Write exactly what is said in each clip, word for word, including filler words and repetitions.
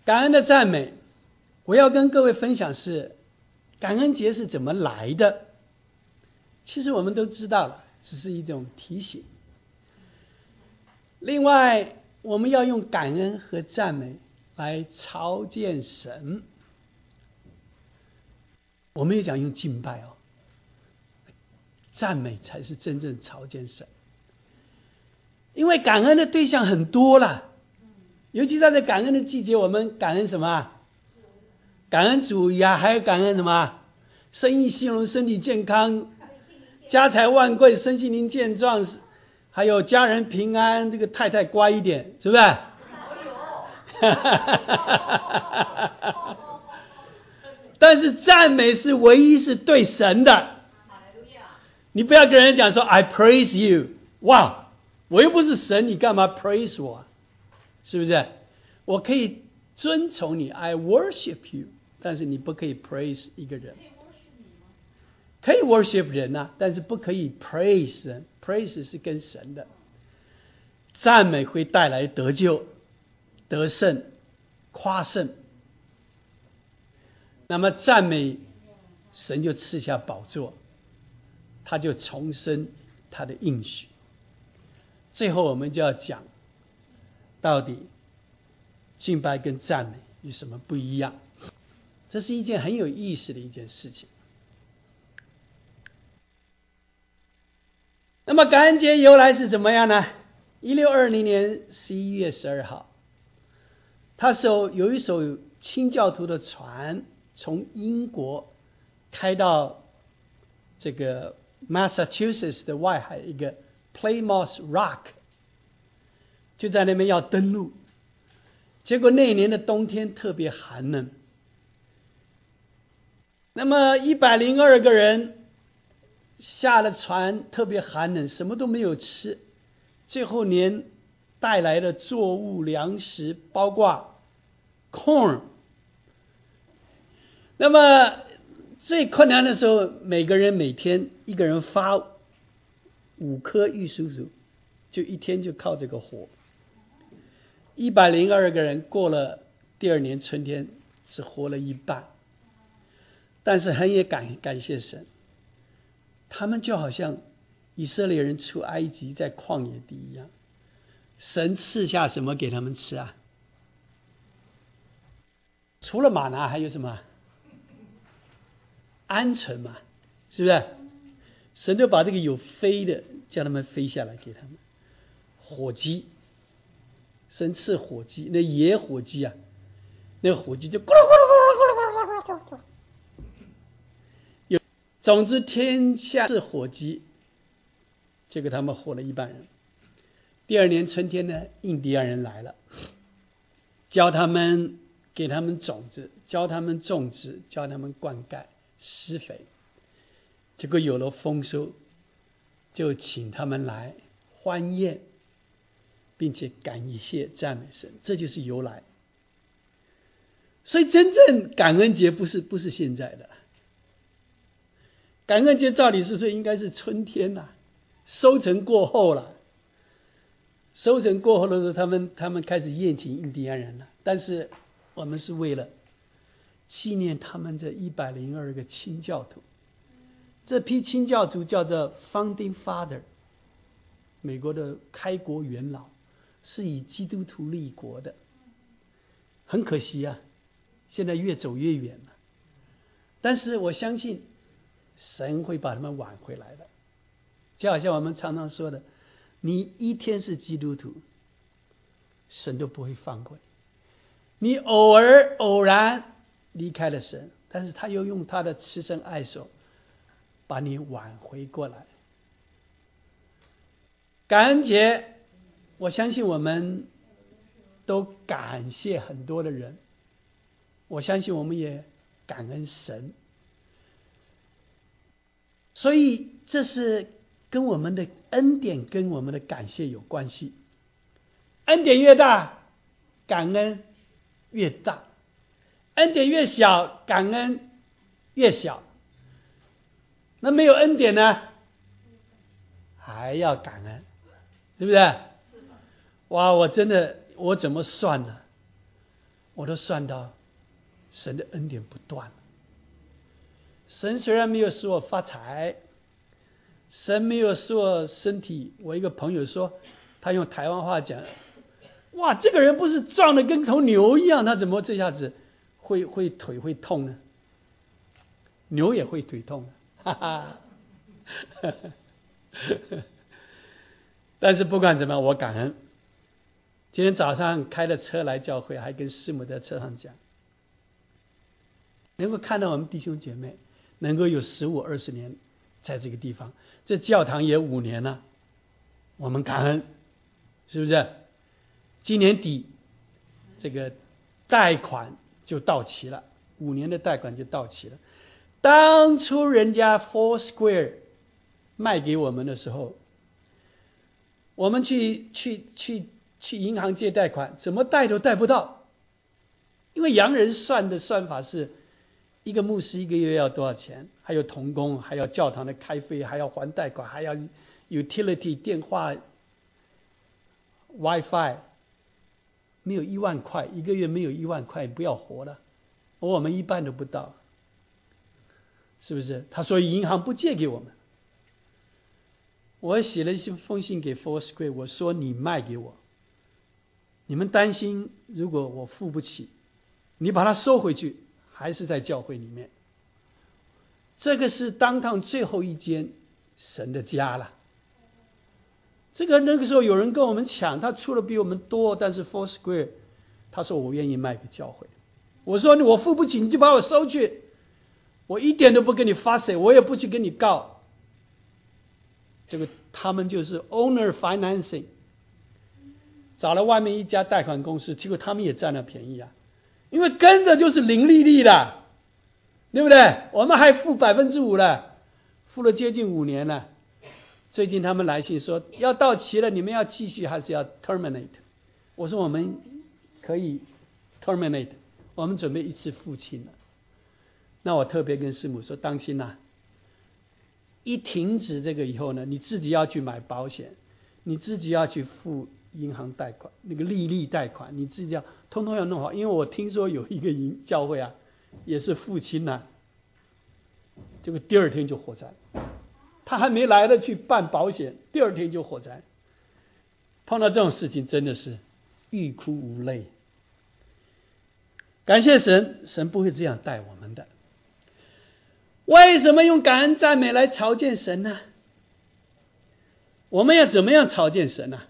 感恩的赞美，我要跟各位分享是感恩节是怎么来的。其实我们都知道了，只是一种提醒。另外，我们要用感恩和赞美来朝见神。我们也讲用敬拜哦，赞美才是真正朝见神。因为感恩的对象很多了，尤其在这感恩的季节，我们感恩什么？感恩主呀，还有感恩什么？生意兴隆，身体健康，家财万贵，身心灵健壮，还有家人平安，这个太太乖一点，是不是？但是赞美是唯一是对神的。你不要跟人讲说 I praise you， 哇，我又不是神，你干嘛 praise 我？是不是？我可以尊崇你 I worship you， 但是你不可以 praise 一个人。可以 worship 人啊，但是不可以 praise 人。 praise 是跟神的。赞美会带来得救、得胜、夸胜。那么赞美神就赐下宝座，他就重申他的应许。最后我们就要讲到底敬拜跟赞美有什么不一样。这是一件很有意思的一件事情。那么感恩节由来是怎么样呢？一六二零年十一月十二号，他手有一艘清教徒的船从英国开到这个 Massachusetts 的外海一个 Plymouth Rock， 就在那边要登陆。结果那一年的冬天特别寒冷，那么一百零二个人下了船，特别寒冷，什么都没有吃，最后连带来的作物粮食包括 corn。 那么最困难的时候，每个人每天一个人发五颗玉蜀黍，就一天就靠这个活。一百零二个人过了第二年春天只活了一半，但是很也感感谢神，他们就好像以色列人出埃及在旷野地一样，神赐下什么给他们吃啊？除了玛拿还有什么？鹌鹑嘛，是不是？神就把这个有飞的叫他们飞下来给他们。火鸡，神赐火鸡，那野火鸡啊，那个火鸡就咕噜咕噜咕噜咕噜咕噜咕噜咕噜。有，总之天下是火鸡，结果他们活了一半人。第二年春天呢，印第安人来了，教他们，给他们种子，教他们种植，教他们灌溉施肥，结果有了丰收，就请他们来欢宴，并且感谢赞美神，这就是由来。所以真正感恩节不是不是现在的，感恩节照理是说应该是春天啊，收成过后了，收成过后的时候，他们他们开始宴请印第安人了。但是我们是为了纪念他们这一百零二个清教徒，这批清教徒叫做 Founding Father， 美国的开国元老，是以基督徒立国的。很可惜啊，现在越走越远了。但是我相信神会把他们挽回来的。就好像我们常常说的，你一天是基督徒，神都不会放过你。你偶尔偶然离开了神，但是他又用他的慈神爱手把你挽回过来。感恩节，我相信我们都感谢很多的人，我相信我们也感恩神，所以这是跟我们的恩典跟我们的感谢有关系。恩典越大，感恩越大；恩典越小，感恩越小。那没有恩典呢，还要感恩，是不是？哇，我真的，我怎么算呢？ 我都算到神的恩典不断了。神虽然没有使我发财，神没有使我身体，我一个朋友说，他用台湾话讲，哇，这个人不是壮的跟头牛一样，他怎么这下子会会腿会痛呢？牛也会腿痛，哈哈。但是不管怎么样，我感恩。今天早上开了车来教会，还跟师母在车上讲，能够看到我们弟兄姐妹能够有十五二十年在这个地方，这教堂也五年了，我们感恩，是不是？今年底这个贷款就到期了，五年的贷款就到期了。当初人家 Four Square 卖给我们的时候，我们去去去去银行借贷款，怎么贷都贷不到，因为洋人算的算法是一个牧师一个月要多少钱，还有同工，还要教堂的开费，还要还贷款，还要 utility 电话 WiFi， 没有一万块，一个月没有一万块不要活了，我们一半都不到，是不是？他说银行不借给我们。我写了一封信给 Four Square， 我说你卖给我，你们担心如果我付不起，你把它收回去，还是在教会里面。这个是当堂最后一间神的家了。这个那个时候有人跟我们抢，他出的比我们多，但是 Four Square 他说我愿意卖给教会。我说我付不起，你就把我收去，我一点都不跟你发水，我也不去跟你告。这个他们就是 owner financing， 找了外面一家贷款公司，结果他们也占了便宜啊，因为跟着就是零利率的，对不对？我们还付百分之五了，付了接近五年了。最近他们来信说要到期了，你们要继续还是要 terminate？ 我说我们可以 terminate， 我们准备一次付清了。那我特别跟师母说，当心啊，一停止这个以后呢，你自己要去买保险，你自己要去付银行贷款，那个利率贷款，你自己要通通要弄好。因为我听说有一个营教会啊，也是付清了，结果第二天就火灾，他还没来得去办保险，第二天就火灾。碰到这种事情真的是欲哭无泪。感谢神，神不会这样待我们的。为什么用感恩赞美来朝见神呢？我们要怎么样朝见神呢？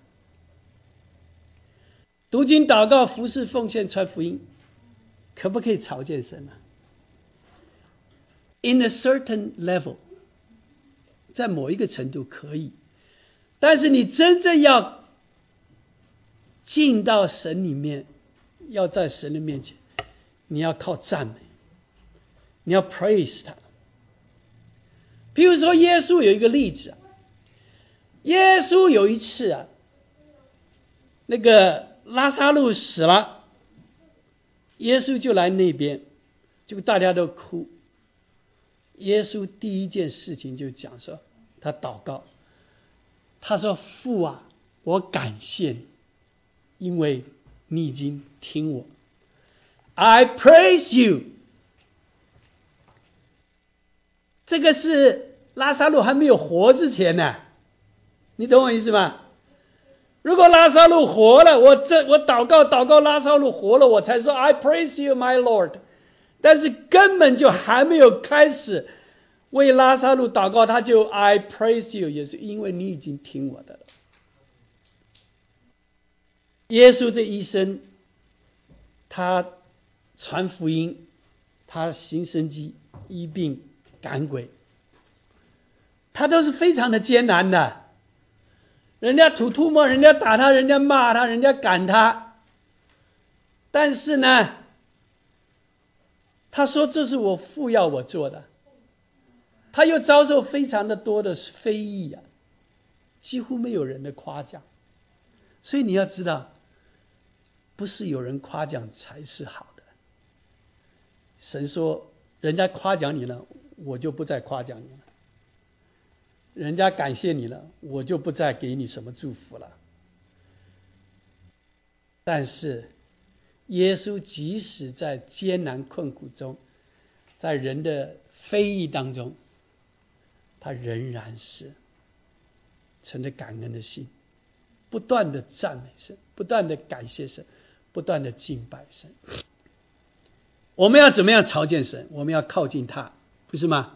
读经、祷告、服事、奉献、传福音，可不可以朝见神呢？ In a certain level， 在某一个程度可以，但是你真正要进到神里面，要在神的面前，你要靠赞美，你要 praise 他。比如说耶稣有一个例子，耶稣有一次啊，那个拉撒路死了，耶稣就来那边，结果大家都哭。耶稣第一件事情就讲说，他祷告，他说父啊，我感谢你，因为你已经听我 I praise you。这个是拉撒路还没有活之前呢，你懂我意思吗？如果拉撒路活了，我这我祷告祷告拉撒路活了，我才说 I praise you my Lord。但是根本就还没有开始为拉撒路祷告，他就 I praise you， 也是因为你已经听我的了。耶稣这一生，他传福音，他行神迹，医病赶鬼，他都是非常的艰难的。人家吐吐沫，人家打他，人家骂他，人家赶他，但是呢，他说这是我父要我做的。他又遭受非常的多的非议啊，几乎没有人的夸奖。所以你要知道，不是有人夸奖才是好的。神说人家夸奖你了，我就不再夸奖你了，人家感谢你了，我就不再给你什么祝福了。但是耶稣即使在艰难困苦中，在人的非议当中，他仍然是存着感恩的心，不断的赞美神，不断的感谢神，不断的敬拜神。我们要怎么样朝见神？我们要靠近他，不是吗？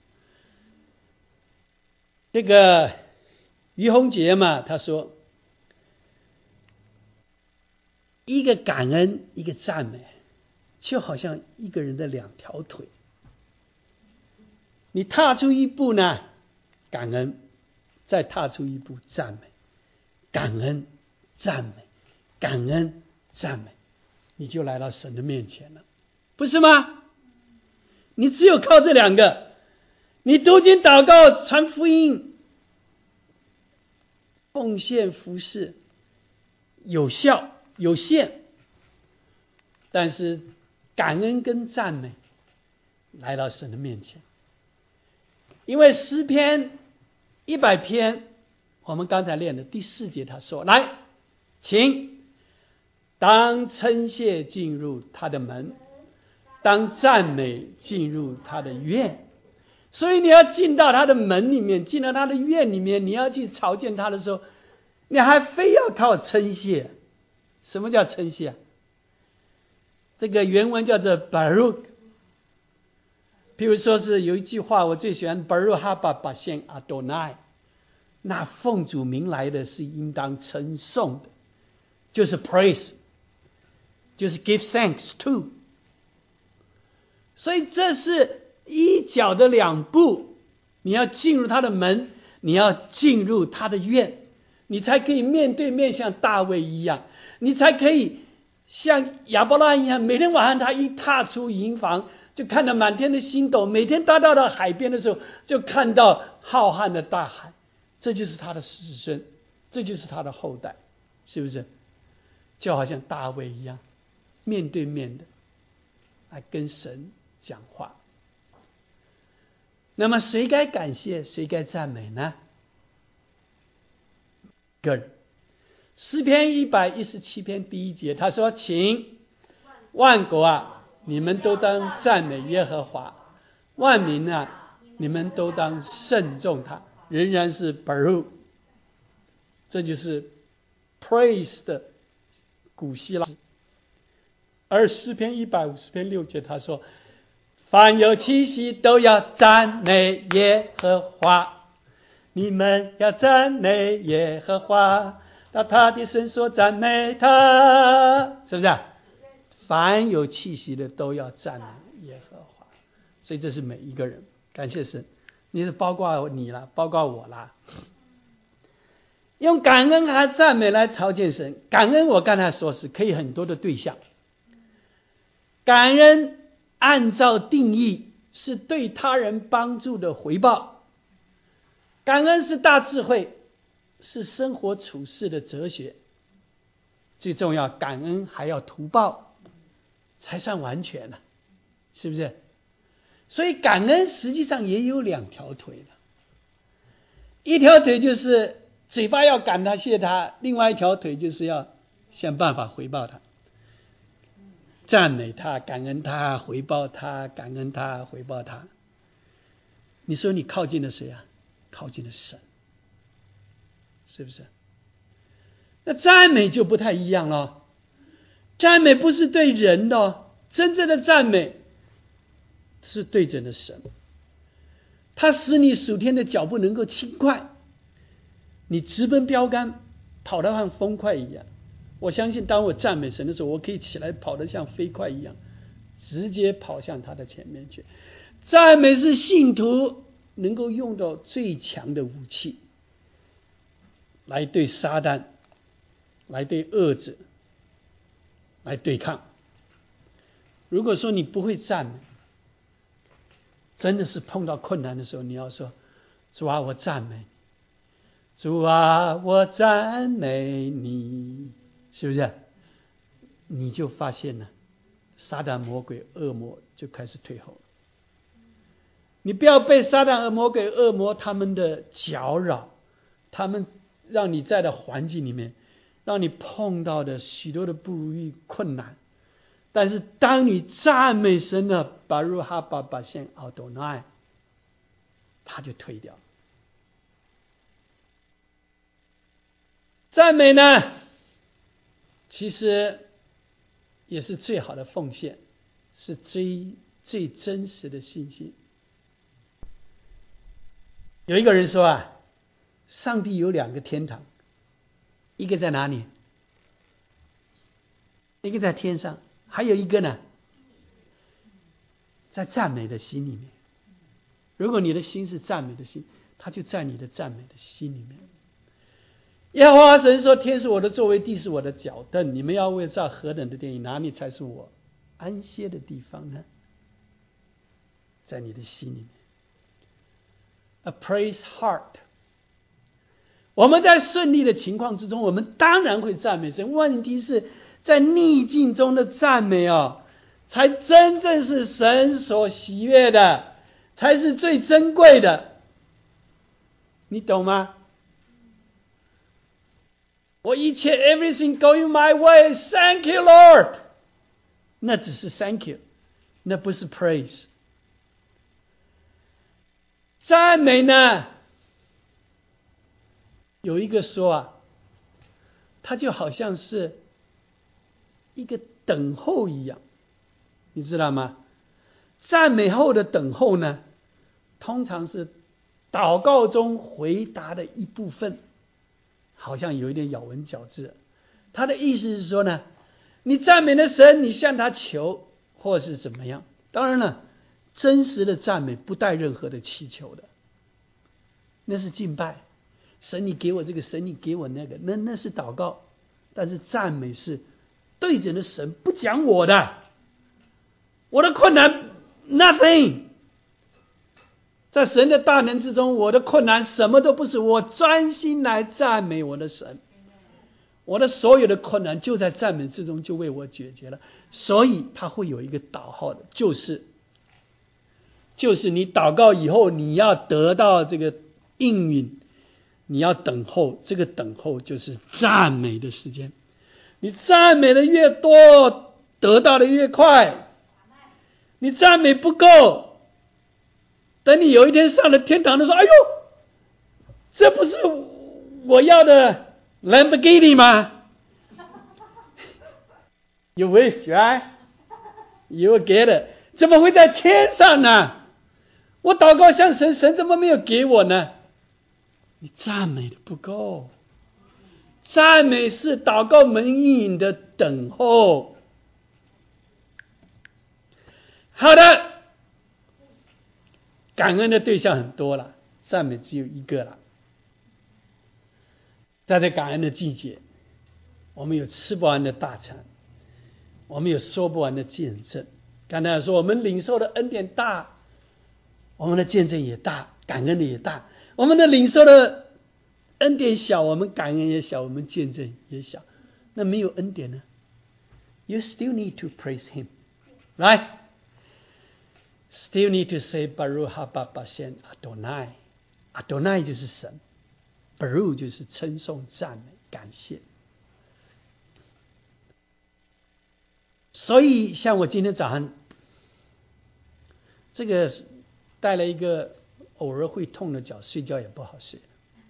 这个于洪杰嘛，他说一个感恩，一个赞美，就好像一个人的两条腿。你踏出一步呢，感恩，再踏出一步赞美，感恩赞美，感恩赞美，你就来到神的面前了，不是吗？你只有靠这两个，你读经祷告传福音奉献服事有效有限，但是感恩跟赞美来到神的面前。因为诗篇一百篇我们刚才练的第四节他说，来请当称谢进入他的门，当赞美进入他的院。所以你要进到他的门里面，进到他的院里面，你要去朝见他的时候，你还非要靠称谢。什么叫称谢？这个原文叫做 Baruch。 譬如说是有一句话我最喜欢， Baruch haba b'Shem Adonai， 那奉主名来的是应当称颂的，就是 praise， 就是 give thanks to。 所以这是一脚的两步，你要进入他的门，你要进入他的院，你才可以面对面像大卫一样，你才可以像亚伯拉罕一样，每天晚上他一踏出营房就看到满天的星斗，每天他到到海边的时候就看到浩瀚的大海，这就是他的子孙，这就是他的后代，是不是？就好像大卫一样，面对面的来跟神讲话。那么谁该感谢，谁该赞美呢？个人。诗篇一百一十七篇第一节他说，请万国啊，你们都当赞美耶和华，万民啊，你们都当慎重他。仍然是 Baruch， 这就是 praise 的古希腊。而诗篇一百五十篇六节他说，凡有气息都要赞美耶和华，你们要赞美耶和华，到他的圣所赞美他，是不是？凡有气息的都要赞美耶和华。所以这是每一个人，感谢神，你是包括你啦，包括我啦。用感恩和赞美来朝见神。感恩我刚才说是可以很多的对象，感恩按照定义是对他人帮助的回报，感恩是大智慧，是生活处事的哲学。最重要，感恩还要图报才算完全了，是不是？所以感恩实际上也有两条腿的，一条腿就是嘴巴要感他谢他，另外一条腿就是要想办法回报他，赞美他，感恩他，回报他，感恩他，回报他。你说你靠近了谁啊？靠近了神，是不是？那赞美就不太一样了，赞美不是对人的，真正的赞美是对准的神，它使你属天的脚步能够轻快，你直奔标杆，跑得像风快一样。我相信当我赞美神的时候，我可以起来跑得像飞快一样，直接跑向他的前面去。赞美是信徒能够用到最强的武器，来对撒旦，来对恶者，来对抗。如果说你不会赞美，真的是碰到困难的时候，你要说，主啊，我赞美你，主啊，我赞美你，是不是？你就发现了，撒旦魔鬼恶魔就开始退后了。你不要被撒旦恶魔鬼恶魔他们的搅扰，他们让你在的环境里面，让你碰到的许多的不如意困难， 但是当你赞美神呢，巴鲁哈巴巴现奥多奈，他就退掉。赞美呢，其实也是最好的奉献，是最最真实的信心。有一个人说啊，上帝有两个天堂，一个在哪里？一个在天上，还有一个呢，在赞美的心里面。如果你的心是赞美的心，他就在你的赞美的心里面。耶和华神说：天是我的座位，地是我的脚凳，你们要为造何等的殿宇，哪里才是我安歇的地方呢？在你的心里面。A praise heart。 我们在顺利的情况之中，我们当然会赞美神，问题是在逆境中的赞美哦，才真正是神所喜悦的，才是最珍贵的，你懂吗？我一切 everything going my way, thank you Lord， 那只是 thank you， 那不是 praise。 赞美呢，有一个说啊，它就好像是一个等候一样，你知道吗？赞美后的等候呢，通常是祷告中回答的一部分，好像有一点咬文嚼字。他的意思是说呢，你赞美了神，你向他求或是怎么样。当然了，真实的赞美不带任何的祈求的，那是敬拜。神你给我这个，神你给我那个，那那是祷告。但是赞美是对着的神，不讲我的，我的困难 nothing， 在神的大能之中，我的困难什么都不是，我专心来赞美我的神，我的所有的困难就在赞美之中就为我解决了。所以他会有一个祷告的，就是就是你祷告以后，你要得到这个应允，你要等候，这个等候就是赞美的时间。你赞美的越多，得到的越快。你赞美不够，等你有一天上了天堂的时候，哎呦，这不是我要的 Lamborghini 吗？ You wish, right? You will get it. 怎么会在天上呢？我祷告向神，神怎么没有给我呢？你赞美的不够。赞美是祷告门应允的等候。好的，感恩的对象很多了，赞美只有一个了。在这感恩的季节，我们有吃不完的大餐，我们有说不完的见证。刚才说我们领受的恩典大，我们的见证也大，感恩的也大。我们的领受的恩典小，我们感恩也小，我们见证也小。那没有恩典呢？ You still need to praise him, right? Still need to say Baruch haba bashem Adonai. Adonai 就是神， Baruch 就是称颂赞美感谢。所以像我今天早上这个带了一个偶尔会痛的脚，睡觉也不好睡。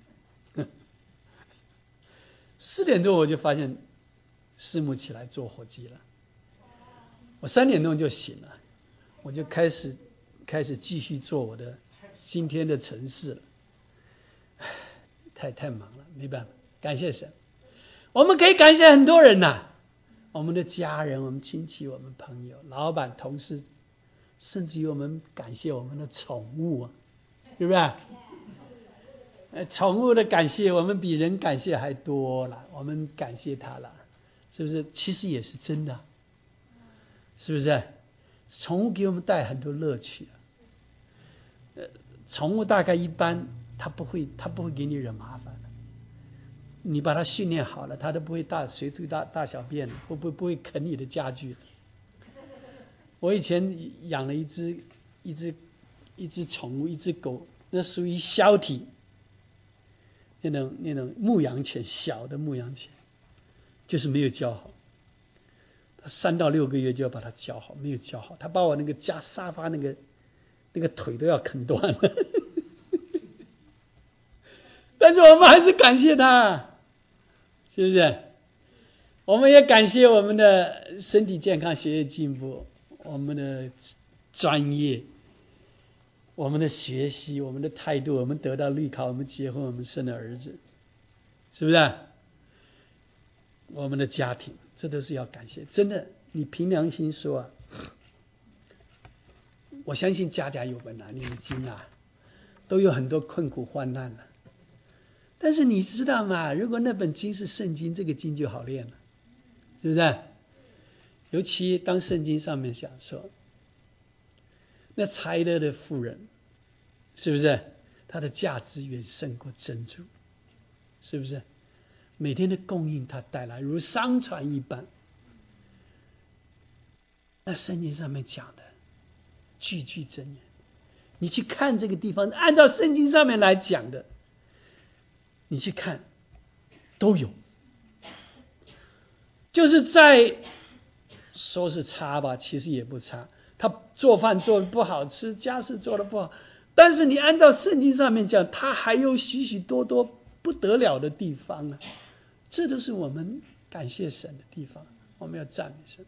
四点钟我就发现师母起来做火鸡了，我三点钟就醒了，我就开始开始继续做我的今天的程式了。太太忙了，没办法，感谢神。我们可以感谢很多人呐、啊，我们的家人、我们亲戚、我们朋友、老板、同事，甚至于我们感谢我们的宠物啊，对不对？呃，宠物的感谢，我们比人感谢还多了，我们感谢它了，是不是？其实也是真的，是不是？宠物给我们带很多乐趣啊。呃，宠物大概一般，它不会，它不会给你惹麻烦的。你把它训练好了，它都不会大随地大大小便，不不不会啃你的家具。我以前养了一只一只一只宠物，一只狗，那属于小体。那种那种牧羊犬，小的牧羊犬，就是没有教好。 他三到六个月就要把它教好，没有教好，他把我那个加沙发那个那个腿都要啃断了。但是我们还是感谢他，是不是？我们也感谢我们的身体健康、学业进步，我们的专业，我们的学习，我们的态度，我们得到绿卡，我们结婚，我们生了儿子，是不是？我们的家庭，这都是要感谢。真的，你凭良心说啊，我相信家家有本难念的经啊，都有很多困苦患难了。但是你知道吗？如果那本经是圣经，这个经就好练了，是不是？尤其当圣经上面讲说，那财勒的妇人，是不是？她的价值远胜过珍珠，是不是？每天的供应他带来如商船一般。那圣经上面讲的句句真言，你去看这个地方，按照圣经上面来讲的，你去看都有。就是在说是差吧，其实也不差。他做饭做的不好吃，家事做的不好，但是你按照圣经上面讲，他还有许许多多不得了的地方啊。这都是我们感谢神的地方，我们要赞美神。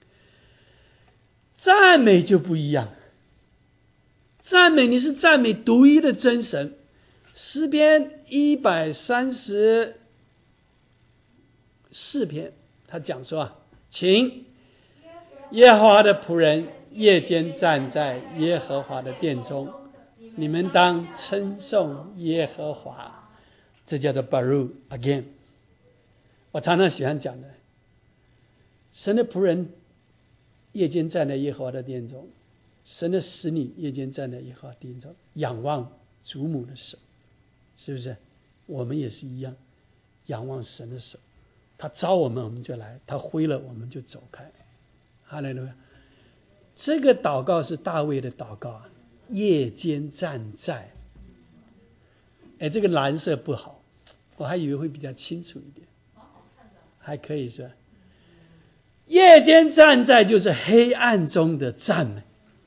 赞美就不一样，赞美你是赞美独一的真神。诗篇一百三十四篇，他讲说啊，请耶和华的仆人夜间站在耶和华的殿中，你们当称颂耶和华。这叫做 Baruch again。我常常喜欢讲的，神的仆人夜间站在耶和华的殿中，神的使女夜间站在耶和华殿中，仰望主母的手，是不是？我们也是一样，仰望神的手，他招我们我们就来，他挥了我们就走开。哈利路亚！这个祷告是大卫的祷告啊，夜间站在。哎，这个蓝色不好，我还以为会比较清楚一点。还可以是吧？夜间站在就是黑暗中的赞美。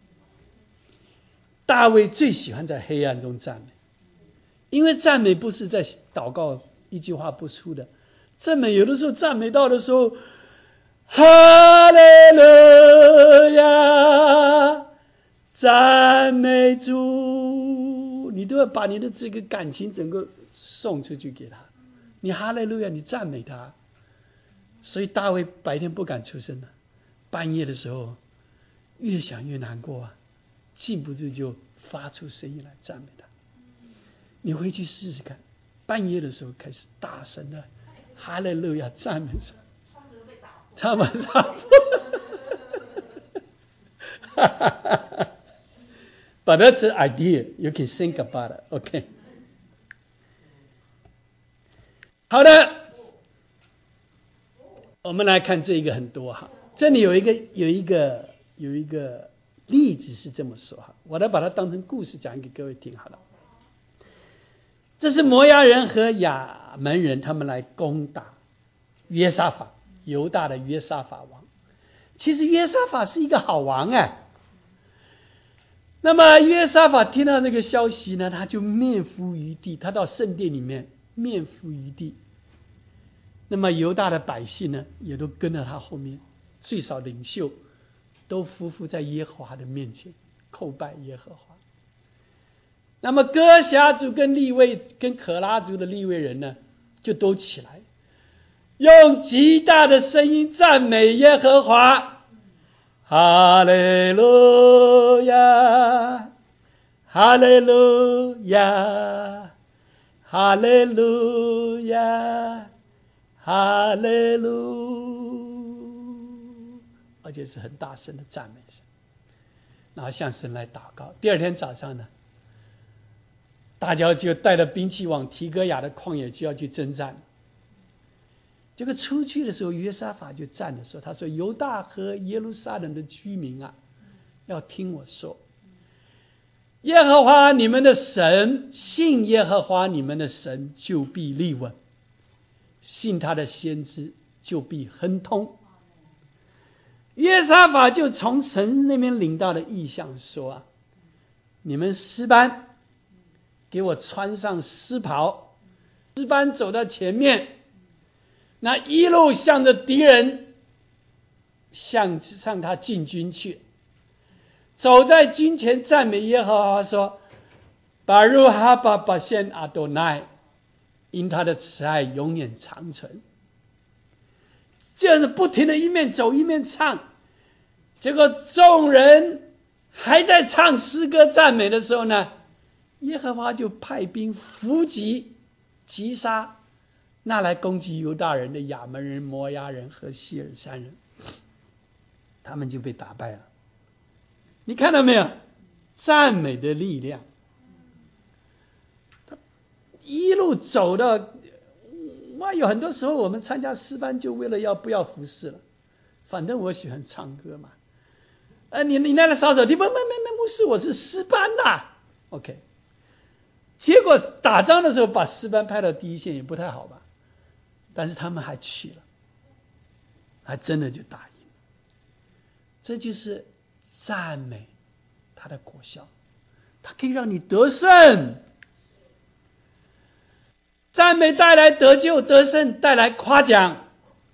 大卫最喜欢在黑暗中赞美，因为赞美不是在祷告一句话不出的，赞美有的时候赞美到的时候，哈利路亚，赞美主，你都要把你的这个感情整个送出去给他，你哈利路亚，你赞美他。所以大卫白天不敢出声了，半夜的时候越想越难过啊，禁不住就发出声音来赞美他。你回去试试看，半夜的时候开始大声的哈利路亚赞美神，他们上But that's an idea. You can think about it. OK. 好的，我们来看这一个很多哈。这里有一个有一个有一个例子是这么说哈，我来把它当成故事讲给各位听好了。这是摩押人和亚门人他们来攻打约沙法，犹大的约沙法王。其实约沙法是一个好王哎。那么约沙法听到这个消息呢，他就面伏于地，他到圣殿里面面伏于地。那么犹大的百姓呢，也都跟着他后面，最少领袖都匍匐在耶和华的面前，叩拜耶和华。那么歌辖族跟利未跟可拉族的利未人呢，就都起来，用极大的声音赞美耶和华。哈利路亚，哈利路亚，哈利路亚，哈利路，而且是很大声的赞美神，然后向神来祷告。第二天早上呢，大家就带着兵器往提哥亚的旷野就要去征战。结果出去的时候，约沙法就站着说：“他说犹大和耶路撒冷的居民啊，要听我说，耶和华你们的神，信耶和华你们的神就必立稳，信他的先知就必亨通。 约沙法就从神那边领到的意象说啊，你们诗班给我穿上诗袍，诗班走到前面，那一路向着敌人向向他进军去，走在军前赞美耶和华说，巴鲁哈巴巴现阿多奈，因他的慈爱永远长存。这样子不停的一面走一面唱，结果众人还在唱诗歌赞美的时候呢，耶和华就派兵伏击击杀那来攻击犹大人的亚扪人、摩押人和希尔山人，他们就被打败了。你看到没有？赞美的力量，他一路走到，哇，有很多时候我们参加诗班就为了要不要服侍了，反正我喜欢唱歌嘛。呃，你你那个扫帚，你不不不不不是，我是诗班的 ，OK。结果打仗的时候把诗班派到第一线也不太好吧，但是他们还去了，还真的就打赢。这就是赞美它的果效，它可以让你得胜。赞美带来得救得胜，带来夸奖。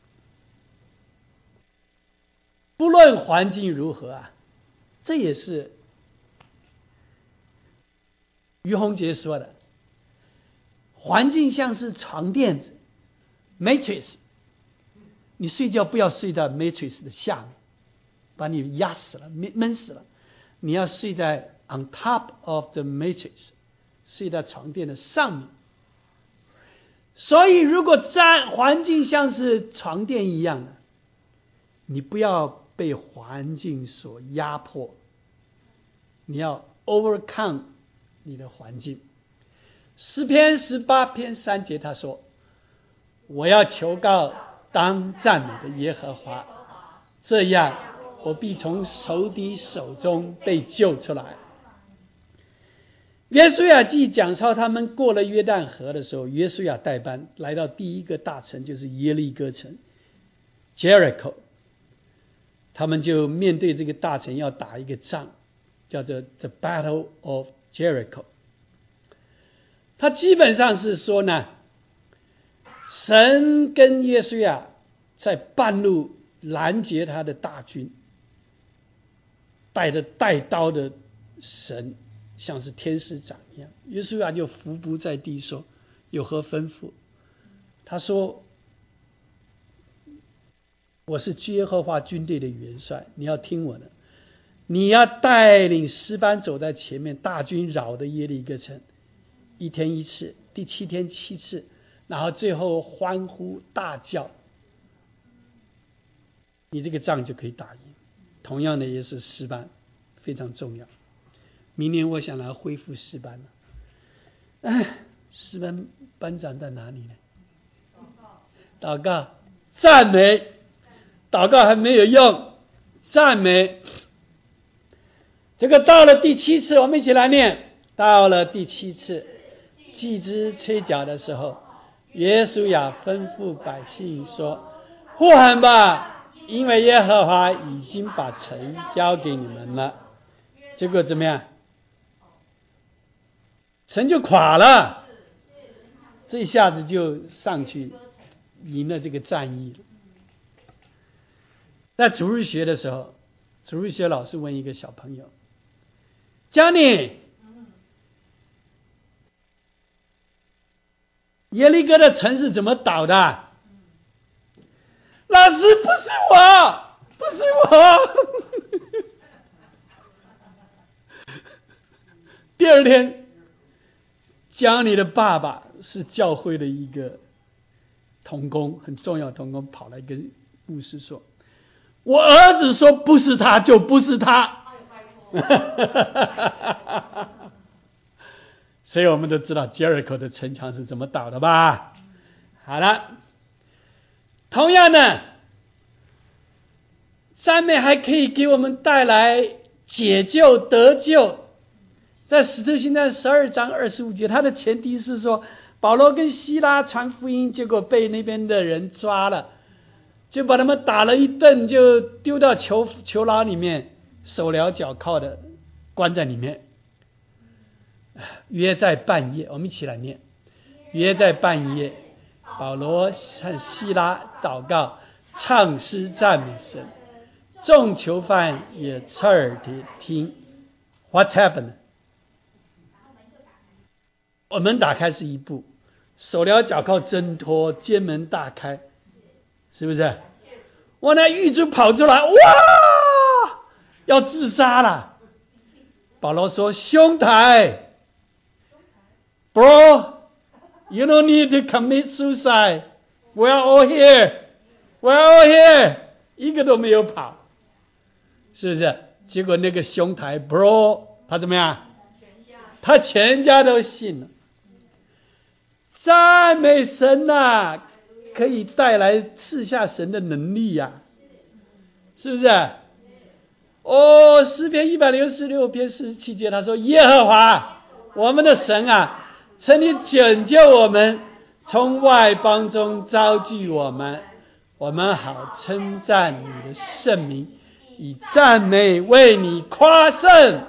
不论环境如何啊，这也是于洪杰说的，环境像是床垫子 Matrix， 你睡觉不要睡到 Matrix 的下面，把你压死了，闷死了。你要睡在 on top of the Matrix， 睡在床垫的上面。所以如果在环境像是床垫一样的，你不要被环境所压迫，你要 overcome 你的环境。诗篇十八篇三节他说，我要求告当赞美的耶和华，这样我必从仇敌手中被救出来。约书亚记讲到他们过了约旦河的时候，约书亚带班来到第一个大城，就是耶利哥城 Jericho， 他们就面对这个大城要打一个仗，叫做 The Battle of Jericho。 他基本上是说呢，神跟约书亚在半路拦截他的大军，带着带刀的神像是天使长一样，约书亚就伏伏在地说，有何吩咐？他说，我是耶和华军队的元帅，你要听我的，你要带领诗班走在前面，大军绕的耶利哥城，一天一次，第七天七次，然后最后欢呼大叫，你这个仗就可以打赢。同样的也是诗班非常重要。明年我想来恢复诗班了。哎，诗班班长在哪里呢？祷告、赞美，祷告还没有用，赞美。这个到了第七次，我们一起来念。到了第七次，祭司吹角的时候，约书亚吩咐百姓说：“呼喊吧，因为耶和华已经把城交给你们了。”结果怎么样？城就垮了，这一下子就上去赢了这个战役了。在主日学的时候，主日学老师问一个小朋友：“Johnny， 耶利哥的城是怎么倒的？”老师，不是我，不是我。第二天，讲你的爸爸是教会的一个同工，很重要的同工，跑来跟牧师说：“我儿子说不是他，就不是他。”所以我们都知道 Jericho 的城墙是怎么倒的吧？好了，同样的，赞美还可以给我们带来解救得救。在使徒行传十二章二十五节，他的前提是说，保罗跟希拉传福音，结果被那边的人抓了， 就把他们打了一顿，就丢到囚囚牢里面，手镣脚铐的关在里面。约在半夜，我们一起来念。约在半夜，保罗和希拉祷告，唱诗赞美神，众囚犯也侧耳听。What happened？ 我门打开是一步，手镣脚铐挣脱，监门大开，是不是？我那狱卒跑出来，哇，要自杀了。保罗说：“兄台 ，Bro， you don't need to commit suicide. We're all here. We're all here。”一个都没有跑，是不是？结果那个兄台 Bro， 他怎么样？他全家都信了。赞美神呐、啊，可以带来赐下神的能力呀、啊，是不是？哦，诗篇一百六十六篇四十七节，他说：“耶和华，我们的神啊，曾你拯救我们，从外邦中招聚我们，我们好称赞你的圣名，以赞美为你夸胜。”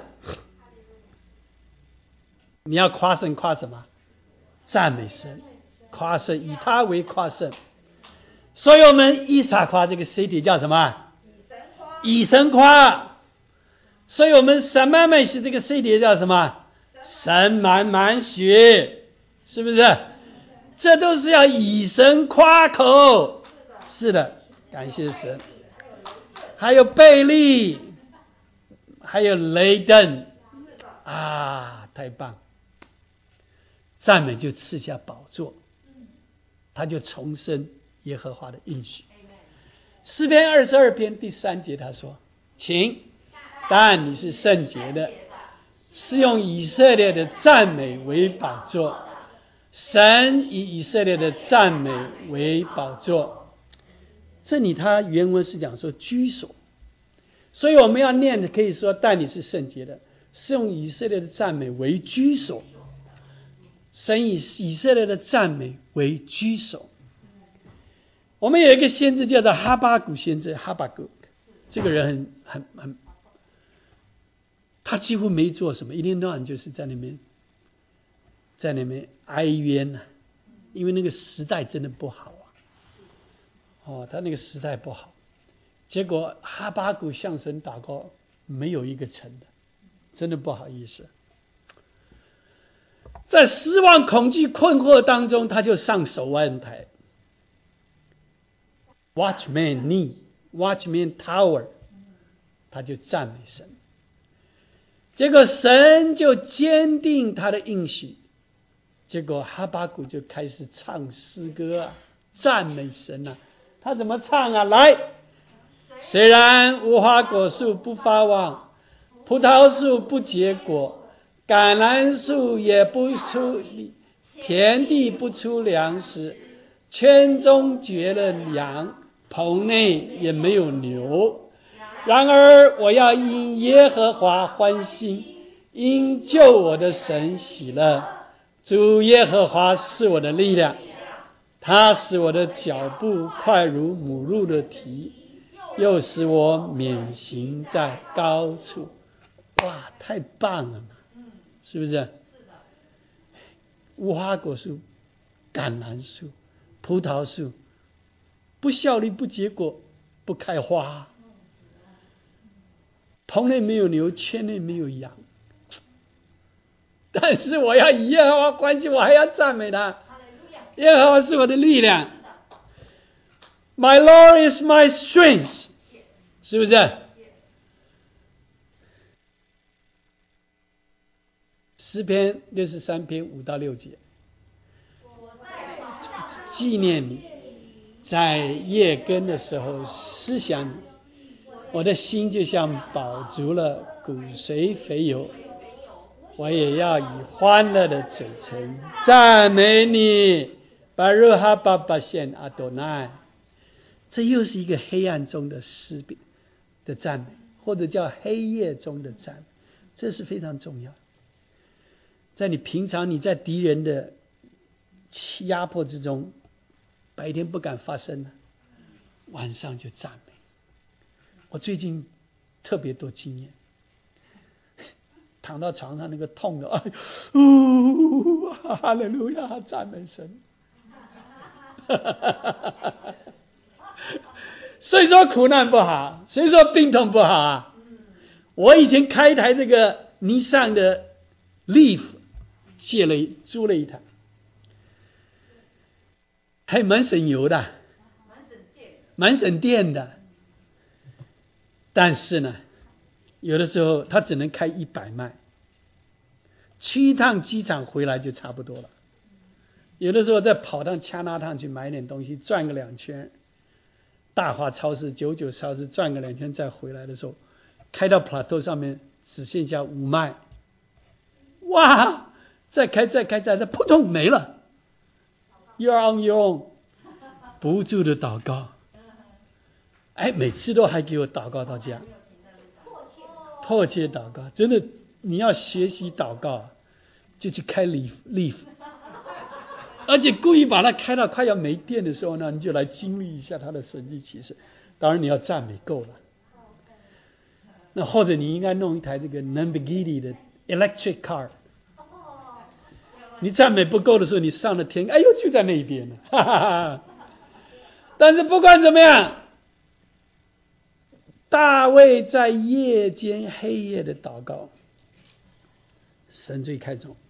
你要夸胜，夸什么？赞美神，夸胜，以他为夸胜。所以我们以撒夸这个 city 叫什么？以神夸。所以我们神满满喜这个 city 叫什么？神满满喜，是不是？这都是要以神夸口。是的，感谢神。还有贝利，还有雷登，啊，太棒！赞美就赐下宝座，他就重生耶和华的应许。诗篇二十二篇第三节他说：“请，但你是圣洁的，是用以色列的赞美为宝座。神以以色列的赞美为宝座。”这里他原文是讲说居所，所以我们要念的可以说：“但你是圣洁的，是用以色列的赞美为居所。”神以以色列的赞美为居所。我们有一个先知叫做哈巴谷先知，哈巴谷这个人很很很，他几乎没做什么，一天到晚就是在那边在那边哀怨啊，因为那个时代真的不好啊。哦，他那个时代不好，结果哈巴谷向神祷告，没有一个成的，真的不好意思。在失望、恐惧、困惑当中，他就上守望台 ，Watchman knee，Watchman tower， 他就赞美神。结果神就坚定他的应许，结果哈巴谷就开始唱诗歌啊，赞美神啊。他怎么唱啊？来，虽然无花果树不发旺，葡萄树不结果，橄榄树也不出，田地不出粮食，圈中绝了羊，棚内也没有牛。然而我要因耶和华欢心，因救我的神喜乐。主耶和华是我的力量，他使我的脚步快如母鹿的蹄，又使我免行在高处。哇，太棒了嘛！是不是？无花果树、橄榄树、葡萄树不效力、不结果、不开花，棚内没有牛，圈内没有羊。但是我要以耶和华欢心，我还要赞美他。耶和华是我的力量。My Lord is my strength， 是不是？诗篇六十三篇五到六节，纪念你，在夜更的时候思想你，我的心就像饱足了，骨髓肥油，我也要以欢乐的嘴唇赞美你。巴鲁哈巴巴献阿多奈，这又是一个黑暗中的诗的赞美，或者叫黑夜中的赞美，这是非常重要。在你平常你在敌人的压迫之中，白天不敢发声， 晚上就赞美。我最近特别多经验，躺到床上那个痛的，哎，呜，哈利路亚，赞美神。谁说苦难不好？谁说病痛不好啊？我以前开一台这个尼桑的 Leaf， 借了租了一台，还蛮省油的，蛮省电的。但是呢，有的时候它只能开一百迈，去一趟机场回来就差不多了。有的时候再跑趟加拿大去买点东西，转个两圈，大华超市、九九超市转个两圈，再回来的时候，开到 plateau 上面只剩下五迈，哇！再开再开再开，扑通没了。You're on your own， 不住的祷告，哎，每次都还给我祷告到家，迫切祷告，真的，你要学习祷告，就去开 Leaf Leaf， 而且故意把它开到快要没电的时候呢，你就来经历一下它的神迹奇事。当然你要赞美够了，那或者你应该弄一台这个 Lamborghini 的 electric car。你赞美不够的时候，你上了天，哎呦，就在那一边了，哈哈哈。但是不管怎么样，大卫在夜间黑夜的祷告，神最看重。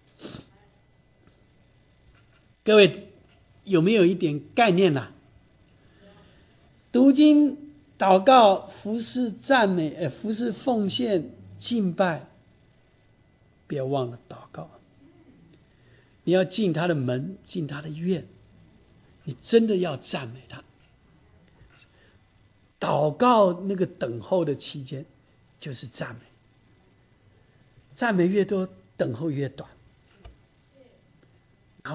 各位有没有一点概念啊？读经、祷告、服侍、赞美、呃，服侍、奉献、敬拜，别忘了祷告。你要进他的门，进他的院，你真的要赞美他。祷告那个等候的期间就是赞美，赞美越多，等候越短。然后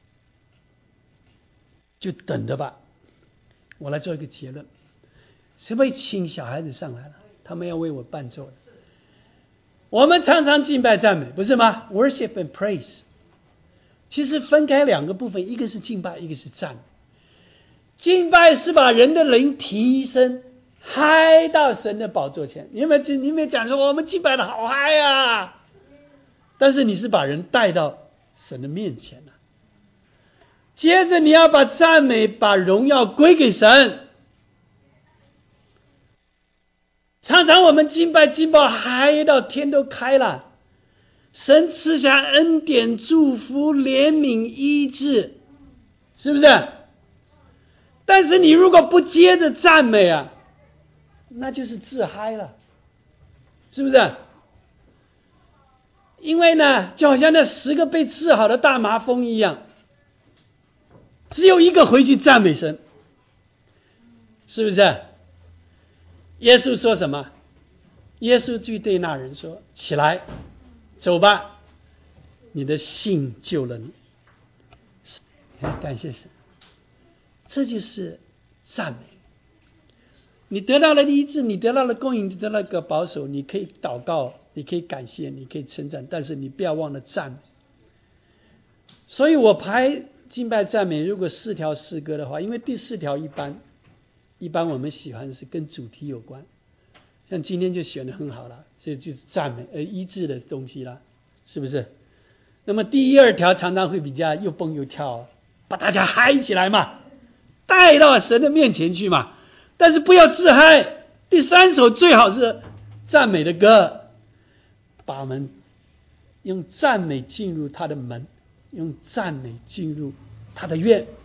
就等着吧。我来做一个结论，谁会请小孩子上来了？他们要为我伴奏的。我们常常敬拜赞美，不是吗？ Worship and praise。其实分开两个部分，一个是敬拜，一个是赞美。敬拜是把人的灵提升，嗨到神的宝座前。你有没有你有没有讲说我们敬拜的好嗨啊？但是你是把人带到神的面前了。接着你要把赞美、把荣耀归给神。常常我们敬拜敬拜嗨到天都开了。神赐下恩典、祝福、怜悯、医治，是不是？但是你如果不接着赞美啊，那就是自嗨了，是不是？因为呢，就好像那十个被治好的大麻风一样，只有一个回去赞美神，是不是？耶稣说什么？耶稣就对那人说：“起来。”走吧，你的信救了你。感谢神，这就是赞美。你得到了医治，你得到了供应，你得到了个保守，你可以祷告，你可以感谢，你可以称赞，但是你不要忘了赞美。所以我排敬拜赞美，如果四条诗歌的话，因为第四条一般一般我们喜欢是跟主题有关。像今天就选得很好了，所以就是赞美呃医治的东西了，是不是？那么第一二条常常会比较又蹦又跳，把大家嗨起来嘛，带到神的面前去嘛。但是不要自嗨。第三首最好是赞美的歌，把我们用赞美进入他的门，用赞美进入他的院。